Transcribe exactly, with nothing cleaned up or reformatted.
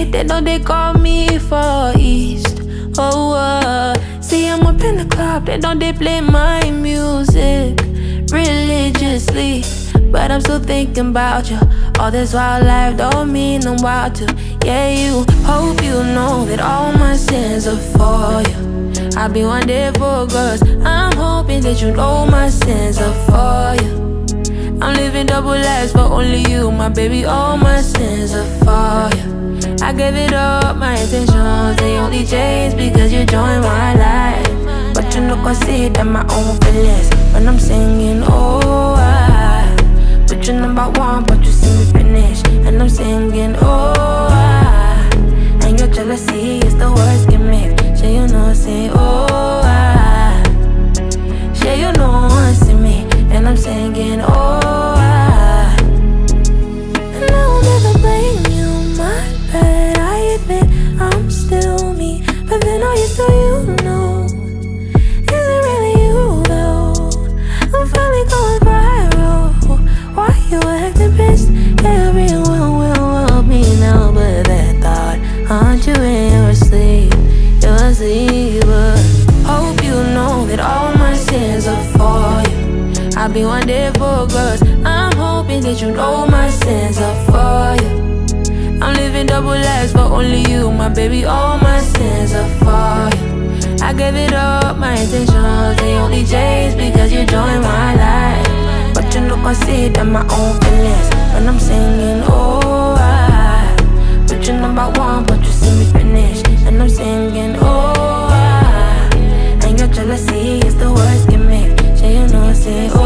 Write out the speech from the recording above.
They, they know they call me for East. Oh, uh, see I'm up in the club, they know they play my music religiously. But I'm still thinking about you. All this wild life don't mean I'm wild too. Yeah, you hope you know that all my sins are for you. I'll be one day for girls. I'm hoping that you know my sins are for you. I'm living double lives for only you, my baby. All my sins are for you. I gave it up, my intentions, they only changed because you joined my life. But you know I see it at my own feelings when I'm singing, oh, I put you number one, but you see me finish. And I'm singing, oh, I, and your jealousy is the worst gimmick. Sure you know, say, oh, I, sure you know, I see me. And I'm singing, oh, I, and I will never blame you, my bad. I admit I'm still me, but then I used to, you know, is it really you though? I'm finally going viral. Why you acting pissed? Everyone will love me now, but that thought haunt you in your sleep, your sleep. But hope you know that all my sins are for you. I'll be one day for girls. I'm hoping that you know my sins are for you. I'm living double lives for only you, my baby. All my sins are for you. I gave it up, my intentions, they only changed because you joined my life. But you know I see it at my own feelings when I'm singing, oh, I put you number one, but you see me finish. And I'm singing, oh, I, and your jealousy is the worst gimmick. Sure you know, say, oh,